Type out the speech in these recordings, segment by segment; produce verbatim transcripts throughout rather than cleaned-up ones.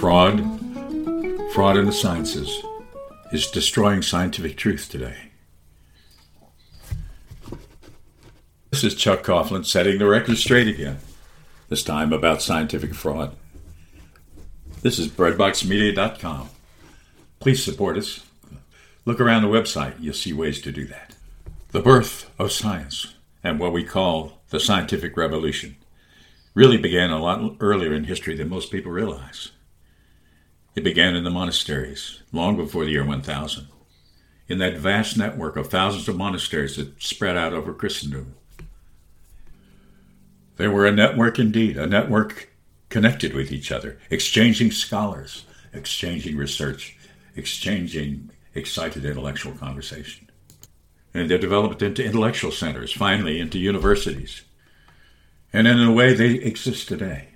Fraud, fraud in the sciences is destroying scientific truth today. This is Chuck Coughlin setting the record straight again, this time about scientific fraud. This is breadbox media dot com. Please support us. Look around the website, you'll see ways to do that. The birth of science and what we call the scientific revolution really began a lot earlier in history than most people realize. It began in the monasteries, long before the year one thousand, in that vast network of thousands of monasteries that spread out over Christendom. They were a network indeed, a network connected with each other, exchanging scholars, exchanging research, exchanging excited intellectual conversation. And they developed into intellectual centers, finally into universities. And in a way, they exist today.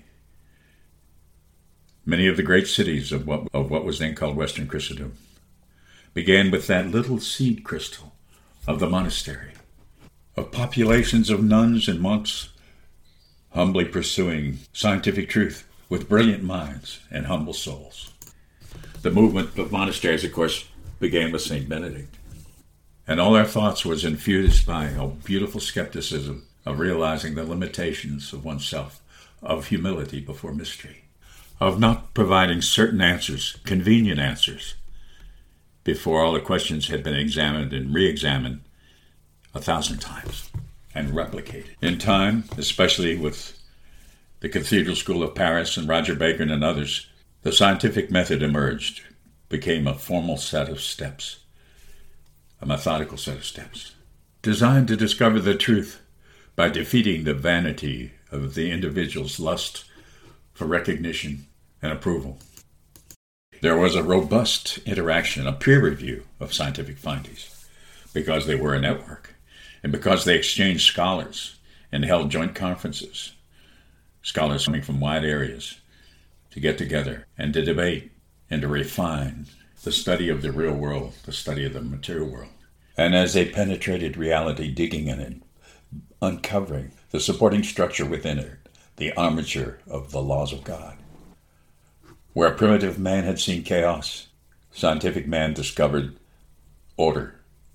Many of the great cities of what, of what was then called Western Christendom began with that little seed crystal of the monastery, of populations of nuns and monks humbly pursuing scientific truth with brilliant minds and humble souls. The movement of monasteries, of course, began with Saint Benedict. And all our thoughts was infused by a beautiful skepticism of realizing the limitations of oneself, of humility before mystery, of not providing certain answers, convenient answers, before all the questions had been examined and re-examined a thousand times and replicated. In time, especially with the Cathedral School of Paris and Roger Bacon and others, the scientific method emerged, became a formal set of steps, a methodical set of steps, designed to discover the truth by defeating the vanity of the individual's lust for recognition and approval. There was a robust interaction, a peer review of scientific findings, because they were a network, and because they exchanged scholars and held joint conferences, scholars coming from wide areas, to get together and to debate and to refine the study of the real world, the study of the material world. And as they penetrated reality, digging in it, uncovering the supporting structure within it, the armature of the laws of God. Where primitive man had seen chaos, scientific man discovered order.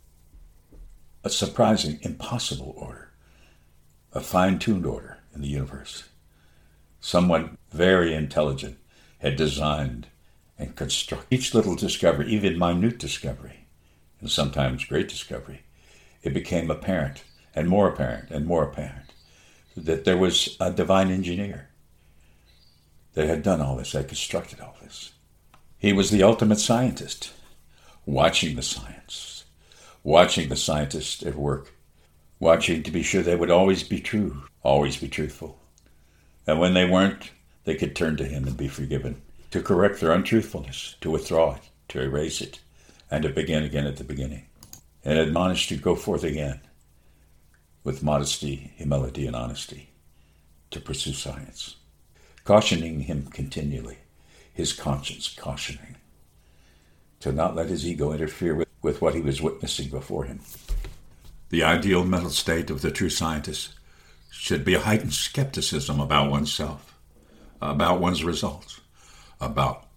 A surprising, impossible order. A fine-tuned order in the universe. Someone very intelligent had designed and constructed each little discovery, even minute discovery, and sometimes great discovery. It became apparent, and more apparent, and more apparent, that there was a divine engineer that had done all this, that constructed all this. He was the ultimate scientist, watching the science, watching the scientists at work, watching to be sure they would always be true, always be truthful. And when they weren't, they could turn to him and be forgiven, to correct their untruthfulness, to withdraw it, to erase it, and to begin again at the beginning, and admonish to go forth again with modesty, humility, and honesty to pursue science, cautioning him continually, his conscience cautioning, to not let his ego interfere with, with what he was witnessing before him. The ideal mental state of the true scientist should be a heightened skepticism about oneself, about one's results, about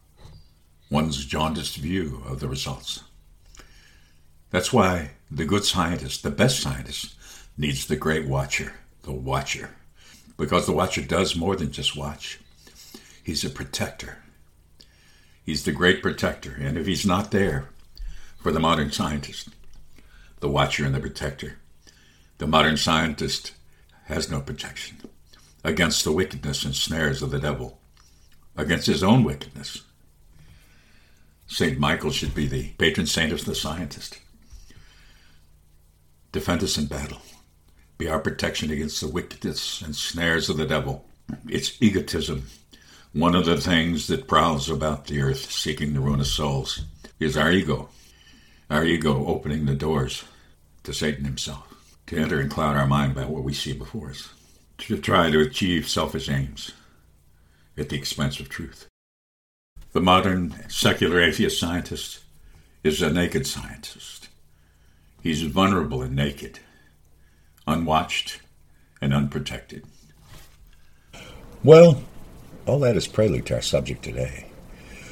one's jaundiced view of the results. That's why the good scientist, the best scientist, needs the great watcher, the watcher, because the watcher does more than just watch. He's a protector. He's the great protector, and if he's not there for the modern scientist, the watcher and the protector, the modern scientist has no protection against the wickedness and snares of the devil, against his own wickedness. Saint Michael should be the patron saint of the scientist. Defend us in battle. Be our protection against the wickedness and snares of the devil. It's egotism. One of the things that prowls about the earth seeking the ruin of souls is our ego. Our ego opening the doors to Satan himself, to enter and cloud our mind by what we see before us, to try to achieve selfish aims at the expense of truth. The modern secular atheist scientist is a naked scientist. He's vulnerable and naked, unwatched and unprotected. Well, all that is prelude to our subject today.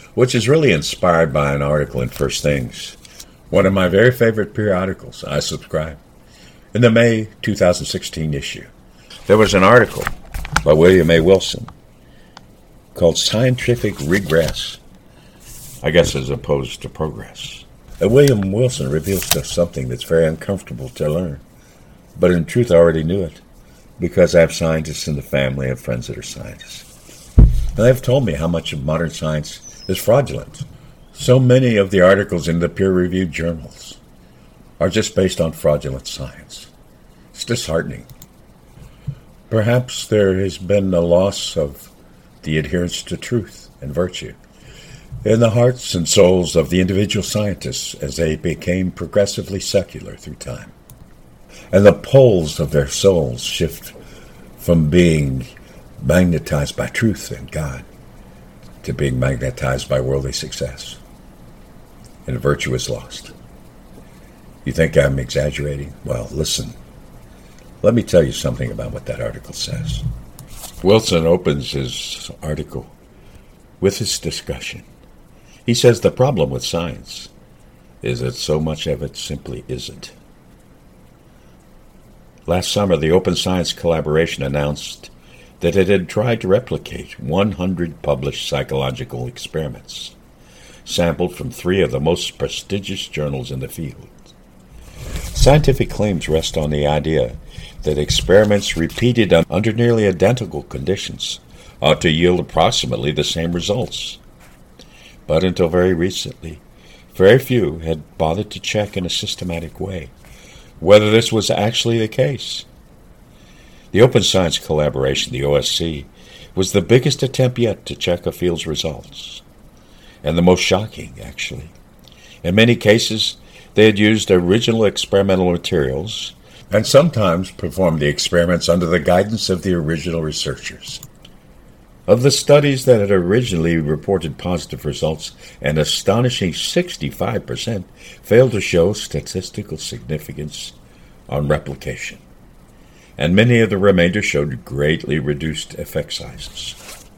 which is really inspired by an article in First Things, one of my very favorite periodicals I subscribe. In the May two thousand sixteen issue, there was an article by William A. Wilson called Scientific Regress, I guess as opposed to progress. And William Wilson reveals to us something that's very uncomfortable to learn, but in truth I already knew it, because I have scientists in the family and friends that are scientists. And they've told me how much of modern science is fraudulent. So many of the articles in the peer-reviewed journals are just based on fraudulent science. It's disheartening. Perhaps there has been a loss of the adherence to truth and virtue in the hearts and souls of the individual scientists as they became progressively secular through time. And the poles of their souls shift from being magnetized by truth and God to being magnetized by worldly success. And virtue is lost. You think I'm exaggerating? Well, listen. Let me tell you something about what that article says. Wilson opens his article with this discussion. He says the problem with science is that so much of it simply isn't. Last summer, the Open Science Collaboration announced that it had tried to replicate one hundred published psychological experiments, sampled from three of the most prestigious journals in the field. Scientific claims rest on the idea that experiments repeated under nearly identical conditions ought to yield approximately the same results. But until very recently, very few had bothered to check in a systematic way whether this was actually the case. The Open Science Collaboration, the O S C, was the biggest attempt yet to check a field's results, and the most shocking, actually. In many cases, they had used original experimental materials and sometimes performed the experiments under the guidance of the original researchers. Of the studies that had originally reported positive results, an astonishing sixty-five percent failed to show statistical significance on replication, and many of the remainder showed greatly reduced effect sizes.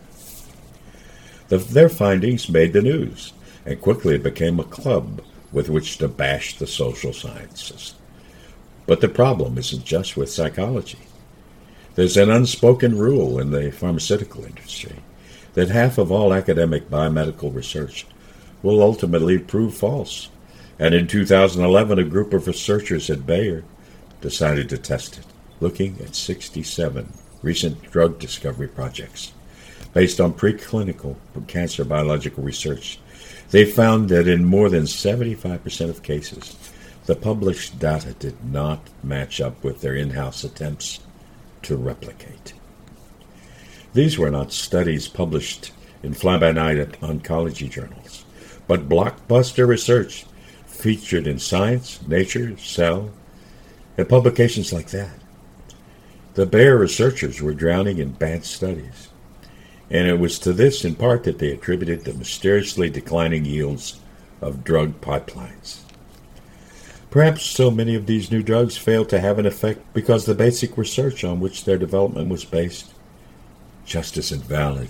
The, their findings made the news, and quickly it became a club with which to bash the social sciences. But the problem isn't just with psychology. There's an unspoken rule in the pharmaceutical industry that half of all academic biomedical research will ultimately prove false. And in two thousand eleven, a group of researchers at Bayer decided to test it, looking at sixty-seven recent drug discovery projects. Based on preclinical cancer biological research, they found that in more than seventy-five percent of cases, the published data did not match up with their in-house attempts to replicate. These were not studies published in fly-by-night oncology journals, but blockbuster research featured in Science, Nature, Cell, and publications like that. The Bayer researchers were drowning in bad studies, and it was to this in part that they attributed the mysteriously declining yields of drug pipelines. Perhaps so many of these new drugs failed to have an effect because the basic research on which their development was based just isn't valid.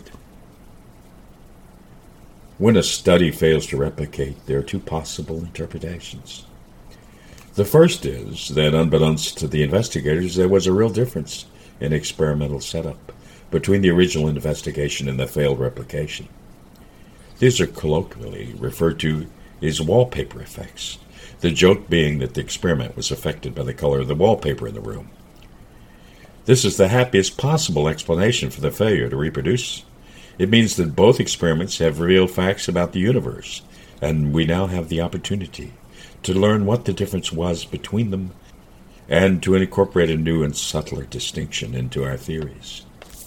When a study fails to replicate, there are two possible interpretations. The first is that, unbeknownst to the investigators, there was a real difference in experimental setup between the original investigation and the failed replication. These are colloquially referred to as wallpaper effects, the joke being that the experiment was affected by the color of the wallpaper in the room. This is the happiest possible explanation for the failure to reproduce. It means that both experiments have revealed facts about the universe, and we now have the opportunity to learn what the difference was between them and to incorporate a new and subtler distinction into our theories.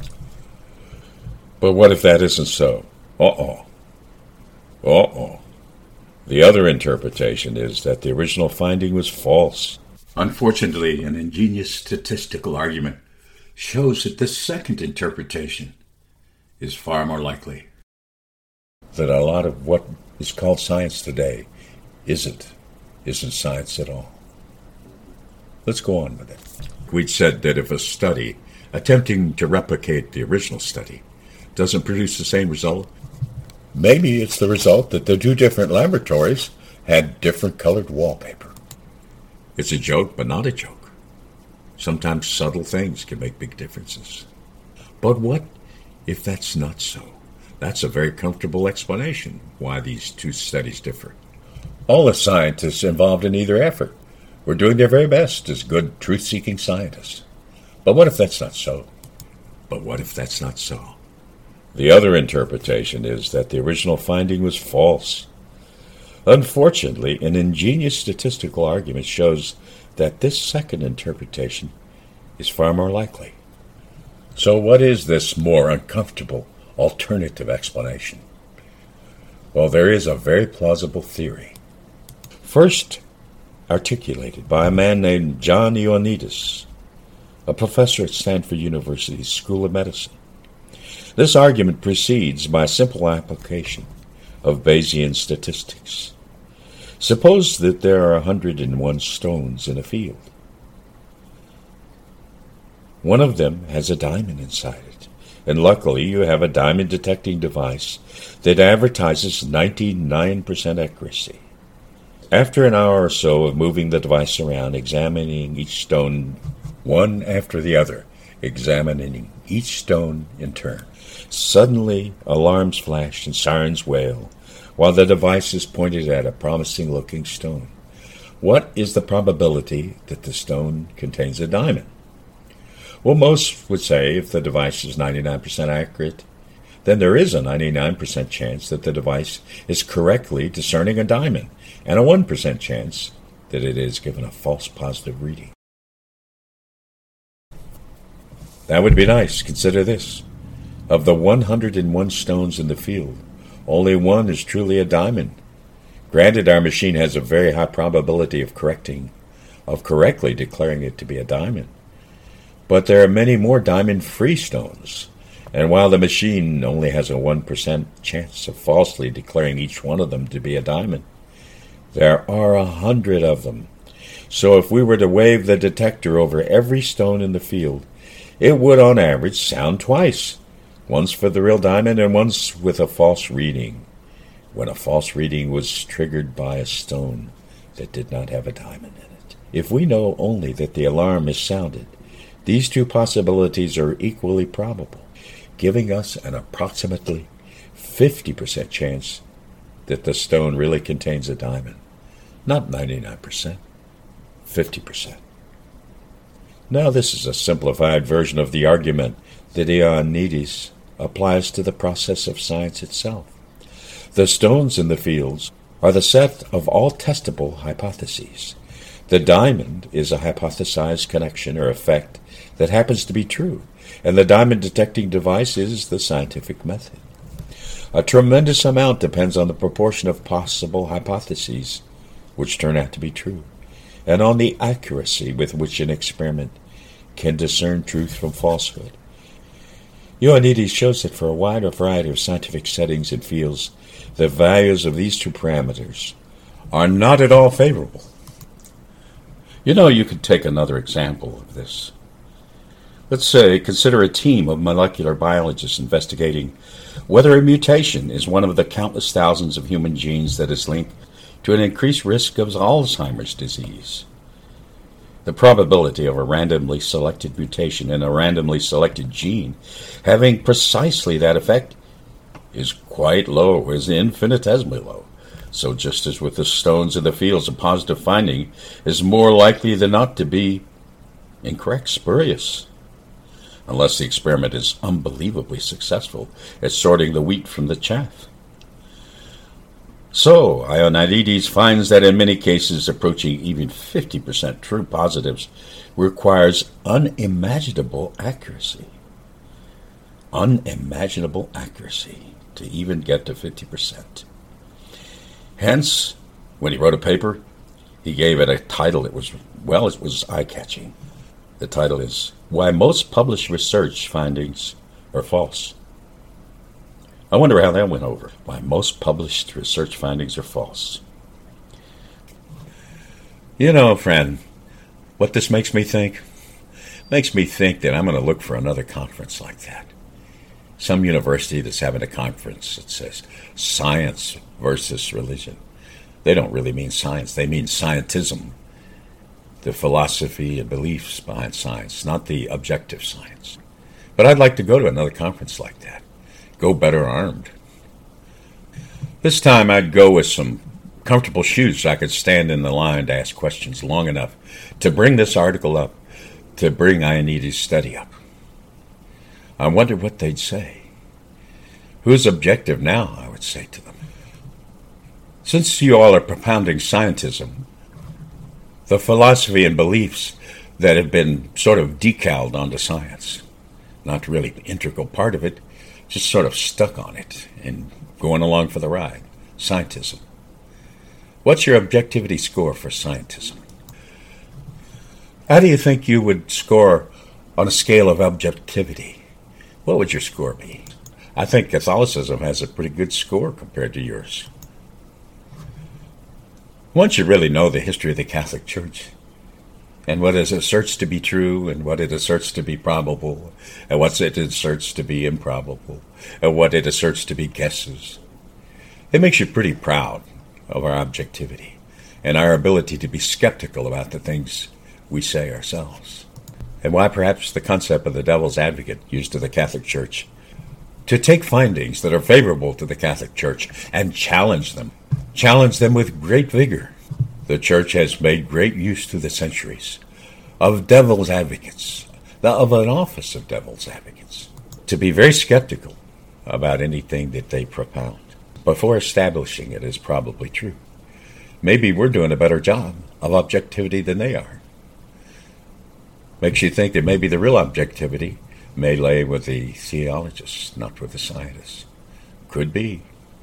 But what if that isn't so? Uh-oh. Uh-oh. The other interpretation is that the original finding was false. Unfortunately, an ingenious statistical argument shows that the second interpretation is far more likely. That a lot of what is called science today isn't, isn't science at all. Let's go on with it. We'd said that if a study attempting to replicate the original study doesn't produce the same result, Maybe it's the result that the two different laboratories had different colored wallpaper. It's a joke, but not a joke. Sometimes subtle things can make big differences. But what if that's not so? That's a very comfortable explanation why these two studies differ. All the scientists involved in either effort were doing their very best as good truth-seeking scientists. But what if that's not so? But what if that's not so? The other interpretation is that the original finding was false. Unfortunately, an ingenious statistical argument shows that this second interpretation is far more likely. So what is this more uncomfortable alternative explanation? Well, there is a very plausible theory. First articulated by a man named John Ioannidis, a professor at Stanford University's School of Medicine. This argument proceeds by a simple application of Bayesian statistics. Suppose that there are one hundred one stones in a field. One of them has a diamond inside it, and luckily you have a diamond-detecting device that advertises ninety-nine percent accuracy. After an hour or so of moving the device around, examining each stone one after the other, examining each stone in turn, suddenly alarms flash and sirens wail, while the device is pointed at a promising-looking stone. What is the probability that the stone contains a diamond? Well, most would say if the device is ninety-nine percent accurate, then there is a ninety-nine percent chance that the device is correctly discerning a diamond, and a one percent chance that it is given a false positive reading. That would be nice. Consider this. Of the one hundred one stones in the field, only one is truly a diamond. Granted, our machine has a very high probability of correcting, of correctly declaring it to be a diamond. But there are many more diamond-free stones, and while the machine only has a one percent chance of falsely declaring each one of them to be a diamond, there are a hundred of them. So if we were to wave the detector over every stone in the field, it would on average sound twice. Once for the real diamond and once with a false reading, when a false reading was triggered by a stone that did not have a diamond in it. If we know only that the alarm is sounded, these two possibilities are equally probable, giving us an approximately fifty percent chance that the stone really contains a diamond. Not ninety-nine percent, fifty percent. Now this is a simplified version of the argument that Ioannidis applies to the process of science itself. The stones in the fields are the set of all testable hypotheses. The diamond is a hypothesized connection or effect that happens to be true, and the diamond detecting device is the scientific method. A tremendous amount depends on the proportion of possible hypotheses which turn out to be true, and on the accuracy with which an experiment can discern truth from falsehood. Ioannidis shows that for a wider variety of scientific settings and fields, the values of these two parameters are not at all favorable. You know, you could take another example of this. Let's say, consider a team of molecular biologists investigating whether a mutation is one of the countless thousands of human genes that is linked to an increased risk of Alzheimer's disease. The probability of a randomly selected mutation in a randomly selected gene having precisely that effect is quite low, is infinitesimally low. So just as with the stones in the fields, a positive finding is more likely than not to be incorrect, spurious, unless the experiment is unbelievably successful at sorting the wheat from the chaff. So, Ioannidis finds that in many cases approaching even fifty percent true positives requires unimaginable accuracy. Unimaginable accuracy to even get to fifty percent. Hence, when he wrote a paper, he gave it a title. It was, well, it was eye-catching. The title is, Why Most Published Research Findings Are False. I wonder how that went over. Why most published research findings are false. You know, friend, what this makes me think? Makes me think that I'm going to look for another conference like that. some university that's having a conference that says science versus religion. They don't really mean science. They mean scientism, the philosophy and beliefs behind science, not the objective science. But I'd like to go to another conference like that, go better armed. This time I'd go with some comfortable shoes so I could stand in the line to ask questions long enough to bring this article up, to bring Ionides' study up. I wonder what they'd say. Who's objective now, I would say to them. Since you all are propounding scientism, the philosophy and beliefs that have been sort of decaled onto science, not really an integral part of it, just sort of stuck on it and going along for the ride, scientism. What's your objectivity score for scientism? How do you think you would score on a scale of objectivity? What would your score be? I think Catholicism has a pretty good score compared to yours. Once you really know the history of the Catholic Church, and what it asserts to be true, and what it asserts to be probable, and what it asserts to be improbable, and what it asserts to be guesses, it makes you pretty proud of our objectivity and our ability to be skeptical about the things we say ourselves. And why perhaps the concept of the devil's advocate used to the Catholic Church, to take findings that are favorable to the Catholic Church and challenge them, challenge them with great vigor. The Church has made great use through the centuries of devil's advocates, of an office of devil's advocates, to be very skeptical about anything that they propound before establishing it as probably true. Maybe we're doing a better job of objectivity than they are. Makes you think that maybe the real objectivity may lay with the theologists, not with the scientists. Could be.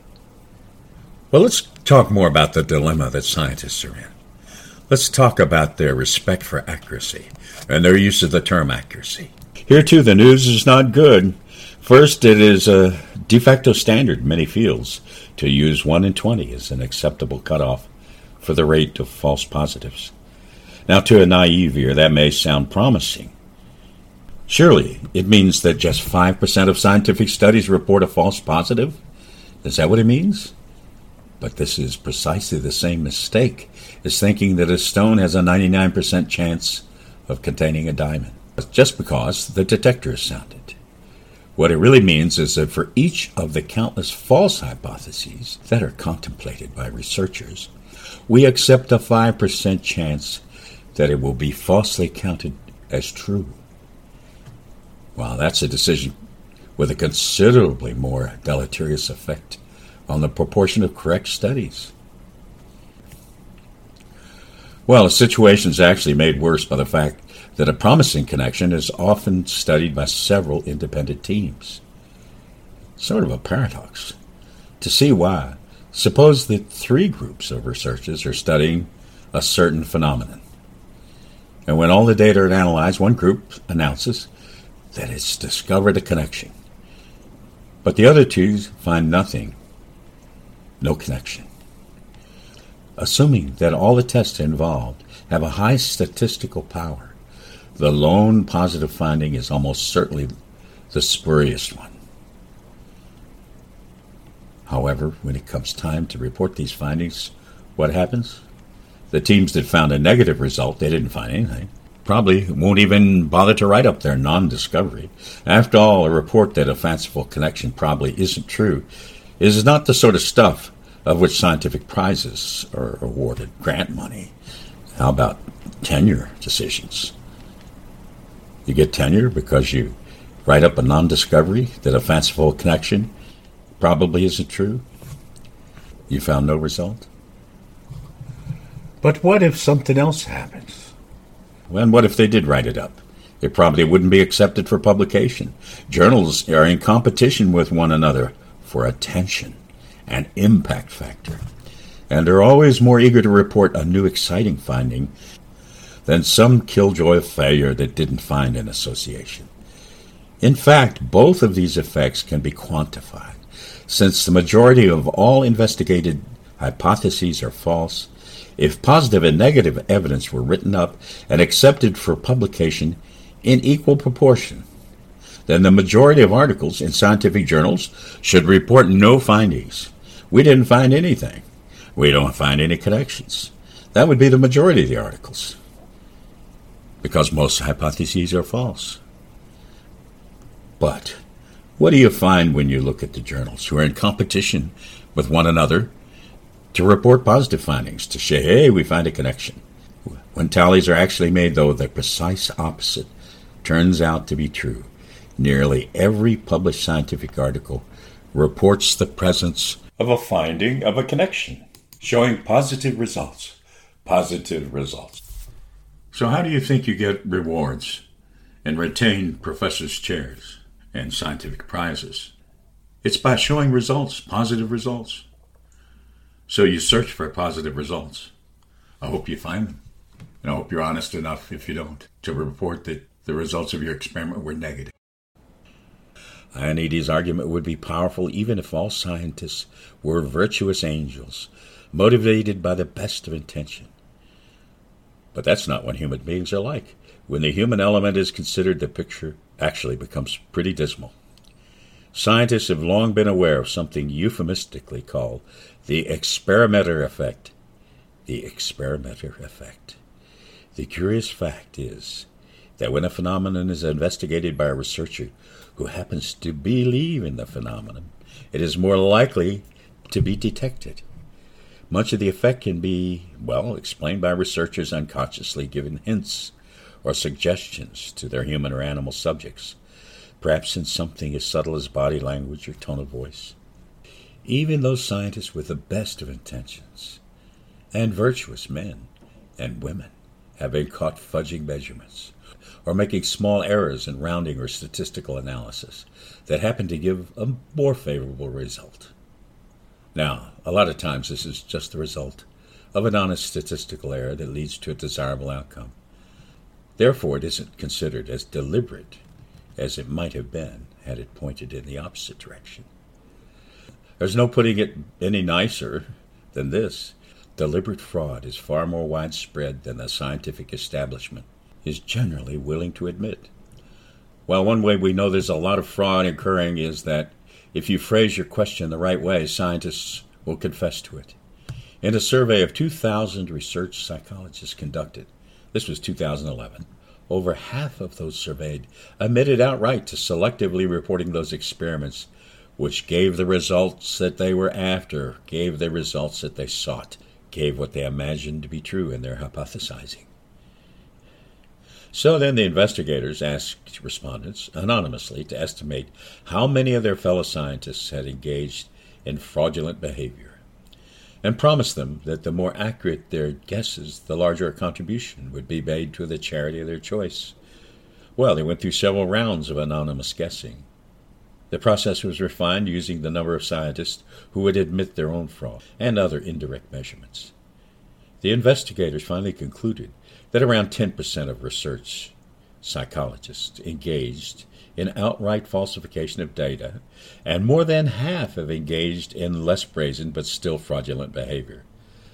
Well, let's talk more about the dilemma that scientists are in. Let's talk about their respect for accuracy and their use of the term accuracy. Here, too, the news is not good. First, it is a de facto standard in many fields to use one in twenty as an acceptable cutoff for the rate of false positives. Now, to a naive ear, that may sound promising. Surely, it means that just five percent of scientific studies report a false positive? Is that what it means? But this is precisely the same mistake as thinking that a stone has a ninety-nine percent chance of containing a diamond, just because the detector is sounded. What it really means is that for each of the countless false hypotheses that are contemplated by researchers, we accept a five percent chance that it will be falsely counted as true. Well, that's a decision with a considerably more deleterious effect on the proportion of correct studies. Well, the situation is actually made worse by the fact that a promising connection is often studied by several independent teams. Sort of a paradox. To see why, suppose that three groups of researchers are studying a certain phenomenon. And when all the data are analyzed, one group announces that it's discovered a connection. But the other two find nothing, no connection. Assuming that all the tests involved have a high statistical power, the lone positive finding is almost certainly the spurious one. However, when it comes time to report these findings, what happens? The teams that found a negative result, they didn't find anything, probably won't even bother to write up their non-discovery. After all, a report that a fanciful connection probably isn't true is not the sort of stuff of which scientific prizes are awarded, grant money. How about tenure decisions? You get tenure because you write up a non-discovery that a fanciful connection probably isn't true? You found no result? But what if something else happens? Well, and what if they did write it up? It probably wouldn't be accepted for publication. Journals are in competition with one another for attention and impact factor, and are always more eager to report a new exciting finding than some killjoy failure that didn't find an association. In fact, both of these effects can be quantified. Since the majority of all investigated hypotheses are false, if positive and negative evidence were written up and accepted for publication in equal proportion, then the majority of articles in scientific journals should report no findings. We didn't find anything. We don't find any connections. That would be the majority of the articles, because most hypotheses are false. But what do you find when you look at the journals who are in competition with one another to report positive findings, to say, hey, we find a connection? When tallies are actually made, though, the precise opposite turns out to be true. Nearly every published scientific article reports the presence of a finding of a connection, showing positive results. Positive results. So how do you think you get rewards and retain professors' chairs and scientific prizes? It's by showing results, positive results. So you search for positive results. I hope you find them. And I hope you're honest enough, if you don't, to report that the results of your experiment were negative. Ionides' argument would be powerful even if all scientists were virtuous angels, motivated by the best of intention. But that's not what human beings are like. When the human element is considered, the picture actually becomes pretty dismal. Scientists have long been aware of something euphemistically called the experimenter effect. The experimenter effect. The curious fact is that when a phenomenon is investigated by a researcher who happens to believe in the phenomenon, it is more likely to be detected. Much of the effect can be, well, explained by researchers unconsciously giving hints or suggestions to their human or animal subjects, perhaps in something as subtle as body language or tone of voice. Even those scientists with the best of intentions, and virtuous men and women, have been caught fudging measurements or making small errors in rounding or statistical analysis that happen to give a more favorable result. Now, a lot of times this is just the result of an honest statistical error that leads to a desirable outcome. Therefore, it isn't considered as deliberate as it might have been had it pointed in the opposite direction. There's no putting it any nicer than this. Deliberate fraud is far more widespread than the scientific establishment is generally willing to admit. Well, one way we know there's a lot of fraud occurring is that if you phrase your question the right way, scientists will confess to it. In a survey of two thousand research psychologists conducted, this was two thousand eleven, over half of those surveyed admitted outright to selectively reporting those experiments which gave the results that they were after, gave the results that they sought, gave what they imagined to be true in their hypothesizing. So then the investigators asked respondents anonymously to estimate how many of their fellow scientists had engaged in fraudulent behavior, and promised them that the more accurate their guesses, the larger a contribution would be made to the charity of their choice. Well, they went through several rounds of anonymous guessing. The process was refined using the number of scientists who would admit their own fraud and other indirect measurements. The investigators finally concluded that around ten percent of research psychologists engaged in outright falsification of data, and more than half have engaged in less brazen but still fraudulent behavior.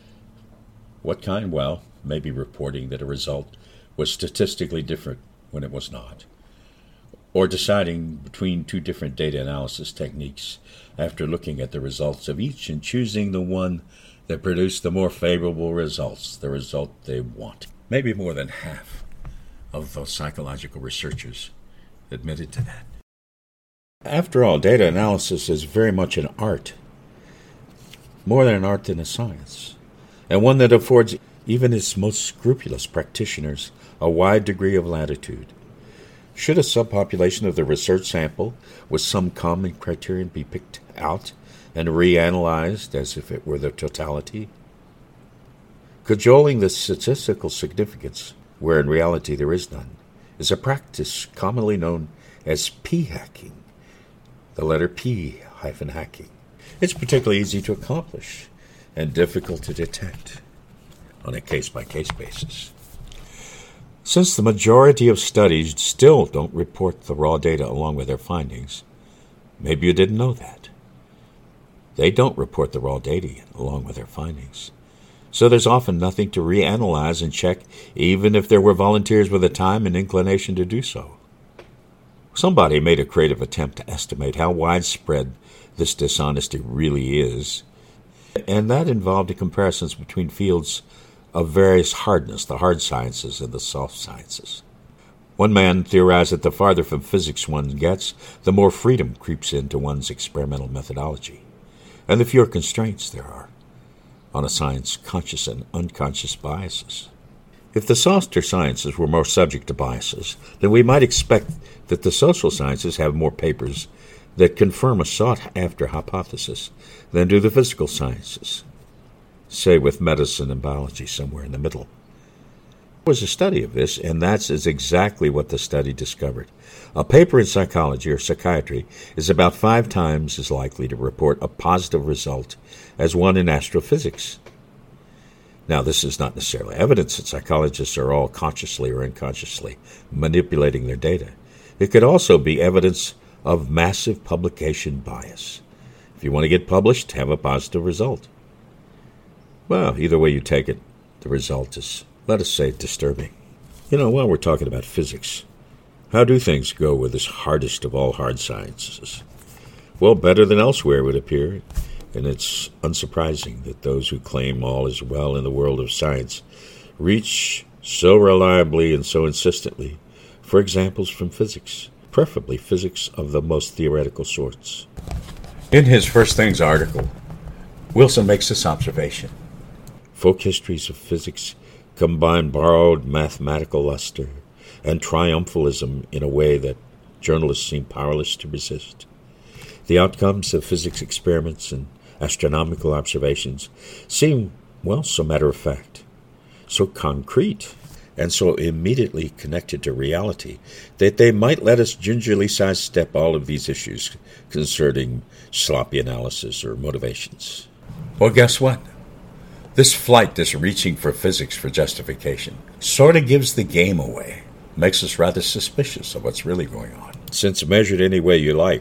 What kind? Well, maybe reporting that a result was statistically different when it was not, or deciding between two different data analysis techniques after looking at the results of each and choosing the one that produced the more favorable results, the result they want. Maybe more than half of those psychological researchers admitted to that. After all, data analysis is very much an art, more than an art than a science, and one that affords even its most scrupulous practitioners a wide degree of latitude. Should a subpopulation of the research sample with some common criterion be picked out and reanalyzed as if it were the totality? Cajoling the statistical significance, where in reality there is none, is a practice commonly known as p-hacking, the letter P hyphen hacking. It's particularly easy to accomplish and difficult to detect on a case-by-case basis. Since the majority of studies still don't report the raw data along with their findings, maybe you didn't know that. They don't report the raw data along with their findings. So there's often nothing to reanalyze and check, even if there were volunteers with the time and inclination to do so. Somebody made a creative attempt to estimate how widespread this dishonesty really is, and that involved comparisons between fields of various hardness, the hard sciences and the soft sciences. One man theorized that the farther from physics one gets, the more freedom creeps into one's experimental methodology, and the fewer constraints there are on a science's conscious and unconscious biases. If the softer sciences were more subject to biases, then we might expect that the social sciences have more papers that confirm a sought-after hypothesis than do the physical sciences, say with medicine and biology somewhere in the middle. There was a study of this, and that's is exactly what the study discovered. A paper in psychology or psychiatry is about five times as likely to report a positive result as one in astrophysics. Now, this is not necessarily evidence that psychologists are all consciously or unconsciously manipulating their data. It could also be evidence of massive publication bias. If you want to get published, have a positive result. Well, either way you take it, the result is, let us say, disturbing. You know, while we're talking about physics, how do things go with this hardest of all hard sciences? Well, better than elsewhere, it would appear. And it's unsurprising that those who claim all is well in the world of science reach so reliably and so insistently for examples from physics, preferably physics of the most theoretical sorts. In his First Things article, Wilson makes this observation. Folk histories of physics combine borrowed mathematical luster and triumphalism in a way that journalists seem powerless to resist. The outcomes of physics experiments and astronomical observations seem, well, so matter-of-fact, so concrete, and so immediately connected to reality that they might let us gingerly sidestep all of these issues concerning sloppy analysis or motivations. Well, guess what? This flight, this reaching for physics for justification, sort of gives the game away, makes us rather suspicious of what's really going on. Since measured any way you like,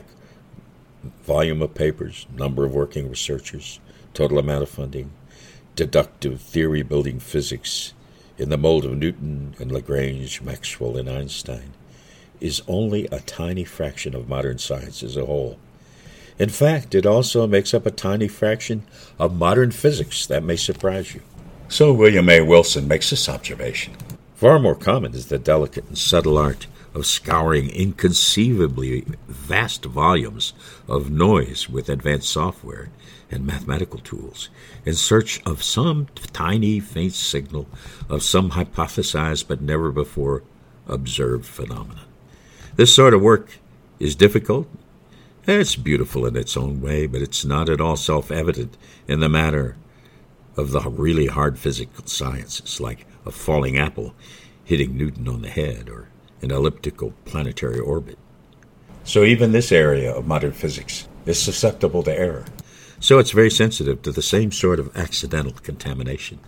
volume of papers, number of working researchers, total amount of funding, deductive theory-building physics in the mold of Newton and Lagrange, Maxwell, and Einstein is only a tiny fraction of modern science as a whole. In fact, it also makes up a tiny fraction of modern physics. That may surprise you. So William A. Wilson makes this observation. Far more common is the delicate and subtle art of scouring inconceivably vast volumes of noise with advanced software and mathematical tools in search of some tiny faint signal of some hypothesized but never before observed phenomenon. This sort of work is difficult. It's beautiful in its own way, but it's not at all self-evident in the matter of the really hard physical sciences, like a falling apple hitting Newton on the head or an elliptical planetary orbit. So even this area of modern physics is susceptible to error. So it's very sensitive to the same sort of accidental contamination.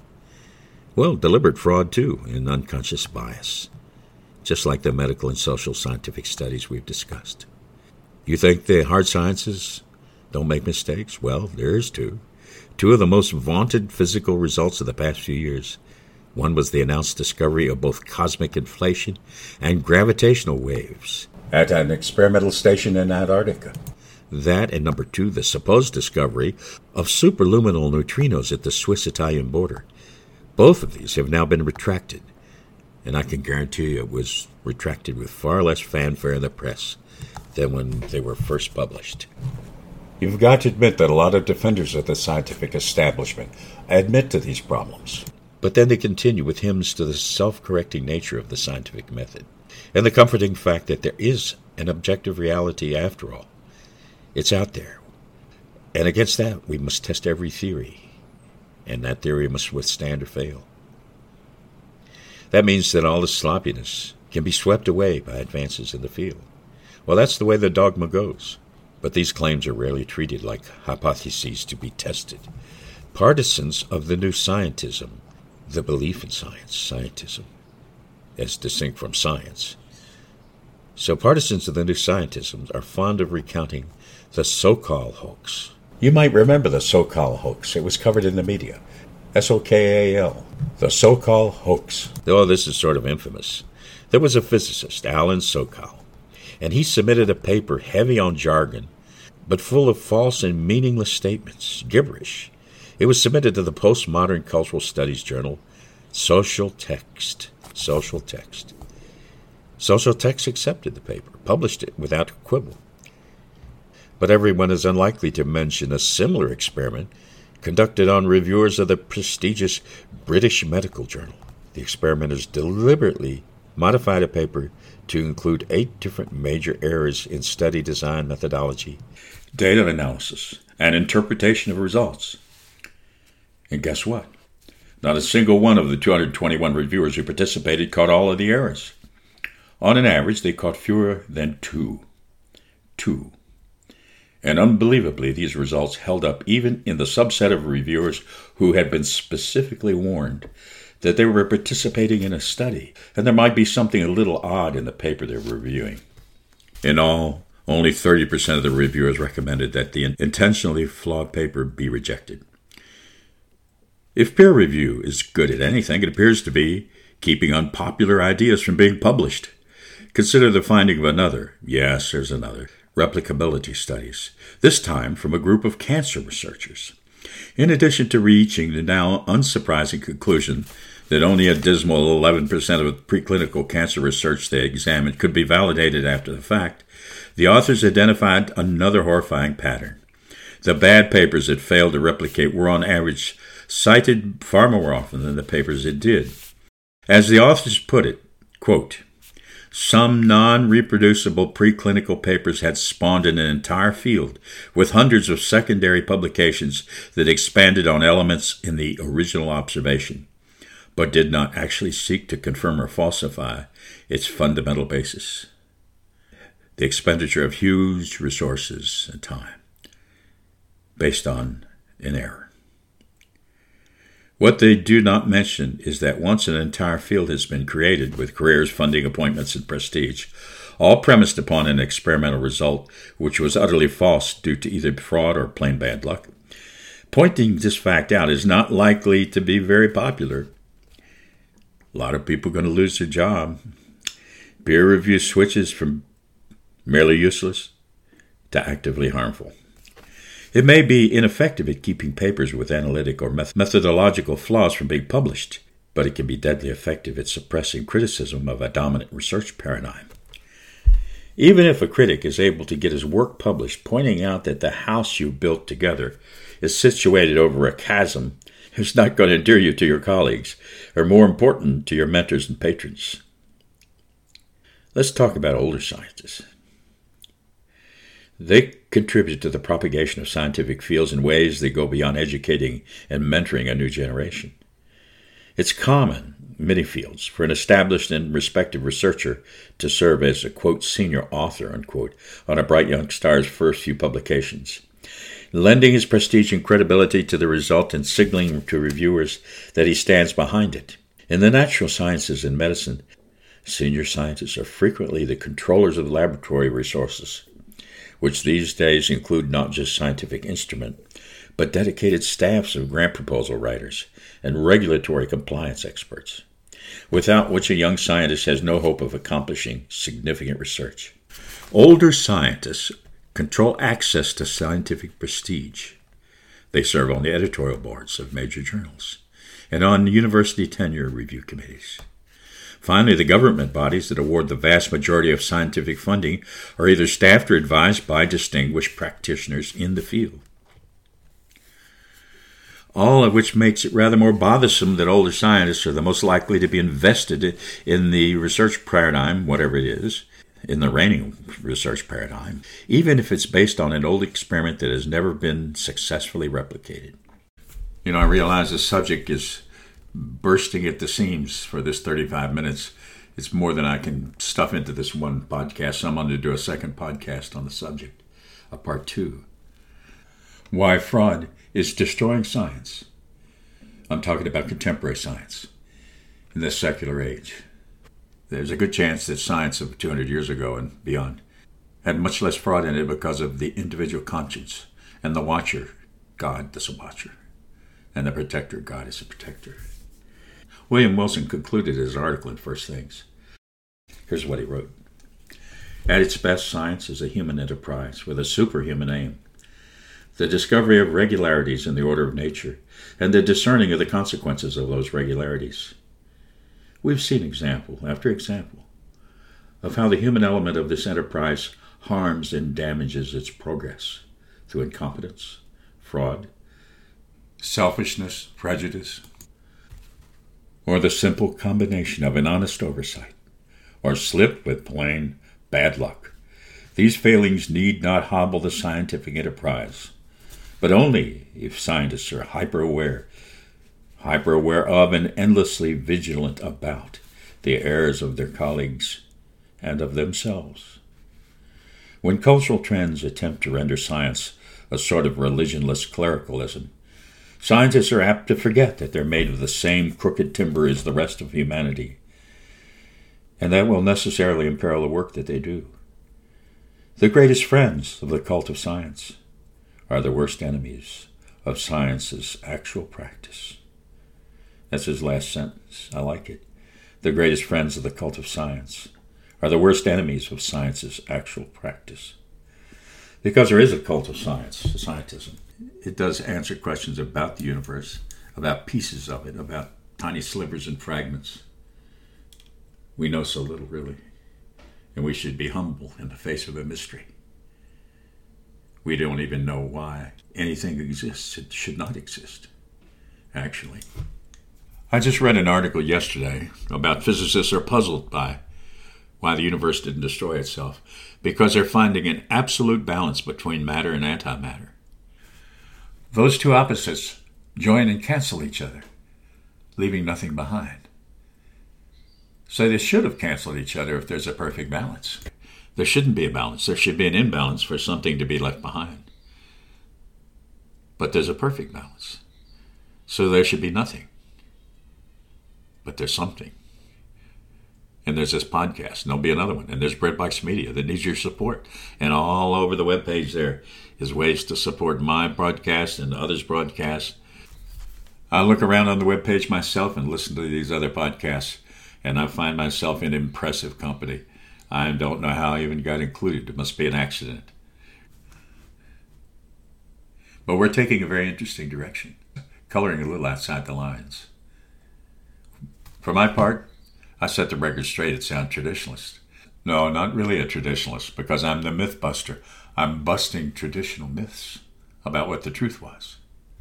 Well, deliberate fraud, too, and unconscious bias, just like the medical and social scientific studies we've discussed. You think the hard sciences don't make mistakes? Well, there's two. Two of the most vaunted physical results of the past few years. One was the announced discovery of both cosmic inflation and gravitational waves at an experimental station in Antarctica. That, and number two, the supposed discovery of superluminal neutrinos at the Swiss-Italian border. Both of these have now been retracted, and I can guarantee you it was retracted with far less fanfare in the press than when they were first published. You've got to admit that a lot of defenders of the scientific establishment admit to these problems. But then they continue with hymns to the self-correcting nature of the scientific method, and the comforting fact that there is an objective reality after all. It's out there. And against that, we must test every theory, and that theory must withstand or fail. That means that all the sloppiness can be swept away by advances in the field. Well, that's the way the dogma goes. But these claims are rarely treated like hypotheses to be tested. Partisans of the new scientism, the belief in science, scientism, as distinct from science. So partisans of the new scientism are fond of recounting the so-called hoax. You might remember the so-called hoax. It was covered in the media. S O K A L. The so-called hoax. Oh, this is sort of infamous. There was a physicist, Alan Sokal, and he submitted a paper heavy on jargon, but full of false and meaningless statements, gibberish. It was submitted to the Postmodern Cultural Studies journal, Social Text. Social Text. Social Text accepted the paper, published it without quibble. But everyone is unlikely to mention a similar experiment conducted on reviewers of the prestigious British Medical Journal. The experimenters deliberately modified a paper to include eight different major errors in study design methodology, data analysis, and interpretation of results. And guess what? Not a single one of the two hundred twenty-one reviewers who participated caught all of the errors. On an average, they caught fewer than two. Two. And unbelievably, these results held up even in the subset of reviewers who had been specifically warned that they were participating in a study, and there might be something a little odd in the paper they were reviewing. In all, only thirty percent of the reviewers recommended that the intentionally flawed paper be rejected. If peer review is good at anything, it appears to be keeping unpopular ideas from being published. Consider the finding of another, yes, there's another, replicability studies, this time from a group of cancer researchers. In addition to reaching the now unsurprising conclusion that only a dismal eleven percent of preclinical cancer research they examined could be validated after the fact, the authors identified another horrifying pattern. The bad papers that failed to replicate were on average cited far more often than the papers that did. As the authors put it, quote, some non-reproducible preclinical papers had spawned in an entire field with hundreds of secondary publications that expanded on elements in the original observation, but did not actually seek to confirm or falsify its fundamental basis. The expenditure of huge resources and time based on an error. What they do not mention is that once an entire field has been created with careers, funding, appointments, and prestige, all premised upon an experimental result which was utterly false due to either fraud or plain bad luck, pointing this fact out is not likely to be very popular. A lot of people are going to lose their job. Peer review switches from merely useless to actively harmful. It may be ineffective at keeping papers with analytic or methodological flaws from being published, but it can be deadly effective at suppressing criticism of a dominant research paradigm. Even if a critic is able to get his work published pointing out that the house you built together is situated over a chasm, it's not going to endear you to your colleagues, or more important, to your mentors and patrons. Let's talk about older scientists. They contribute to the propagation of scientific fields in ways that go beyond educating and mentoring a new generation. It's common, in many fields, for an established and respected researcher to serve as a, quote, senior author, unquote, on a bright young star's first few publications, lending his prestige and credibility to the result and signaling to reviewers that he stands behind it. In the natural sciences and medicine, senior scientists are frequently the controllers of the laboratory resources, which these days include not just scientific instrument, but dedicated staffs of grant proposal writers and regulatory compliance experts, without which a young scientist has no hope of accomplishing significant research. Older scientists control access to scientific prestige. They serve on the editorial boards of major journals and on university tenure review committees. Finally, the government bodies that award the vast majority of scientific funding are either staffed or advised by distinguished practitioners in the field. All of which makes it rather more bothersome that older scientists are the most likely to be invested in the research paradigm, whatever it is, in the reigning research paradigm, even if it's based on an old experiment that has never been successfully replicated. You know, I realize the subject is bursting at the seams for this thirty-five minutes. It's more than I can stuff into this one podcast, so I'm going to do a second podcast on the subject, a part two. Why fraud is destroying science. I'm talking about contemporary science in this secular age. There's a good chance that science of two hundred years ago and beyond had much less fraud in it because of the individual conscience and the watcher, God is a watcher, and the protector, God is a protector. William Wilson concluded his article in First Things. Here's what he wrote. At its best, science is a human enterprise with a superhuman aim. The discovery of regularities in the order of nature, and the discerning of the consequences of those regularities. We've seen example after example of how the human element of this enterprise harms and damages its progress through incompetence, fraud, selfishness, prejudice, or the simple combination of an honest oversight, or slip with plain bad luck. These failings need not hobble the scientific enterprise, but only if scientists are hyper-aware, hyper-aware of and endlessly vigilant about the errors of their colleagues and of themselves. When cultural trends attempt to render science a sort of religionless clericalism, scientists are apt to forget that they're made of the same crooked timber as the rest of humanity, and that will necessarily imperil the work that they do. The greatest friends of the cult of science are the worst enemies of science's actual practice. That's his last sentence. I like it. The greatest friends of the cult of science are the worst enemies of science's actual practice. Because there is a cult of science, scientism. It does answer questions about the universe, about pieces of it, about tiny slivers and fragments. We know so little, really, and we should be humble in the face of a mystery. We don't even know why anything exists. It should not exist, actually. I just read an article yesterday about physicists are puzzled by why the universe didn't destroy itself, because they're finding an absolute balance between matter and antimatter. Those two opposites join and cancel each other, leaving nothing behind. So they should have canceled each other if there's a perfect balance. There shouldn't be a balance. There should be an imbalance for something to be left behind. But there's a perfect balance. So there should be nothing. But there's something. And there's this podcast, and there'll be another one. And there's Breadbox Media that needs your support. And all over the webpage there is ways to support my broadcast and others' broadcasts. I look around on the webpage myself and listen to these other podcasts, and I find myself in impressive company. I don't know how I even got included. It must be an accident. But we're taking a very interesting direction, coloring a little outside the lines. For my part, I set the record straight at Sound Traditionalist. No, not really a traditionalist, because I'm the myth buster. I'm busting traditional myths about what the truth was.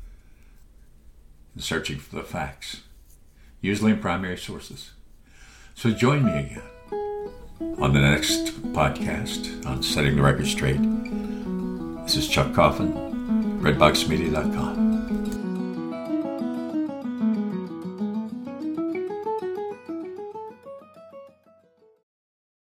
And searching for the facts, usually in primary sources. So join me again on the next podcast on Setting the Record Straight. This is Chuck Coffin, Breadbox Media dot com.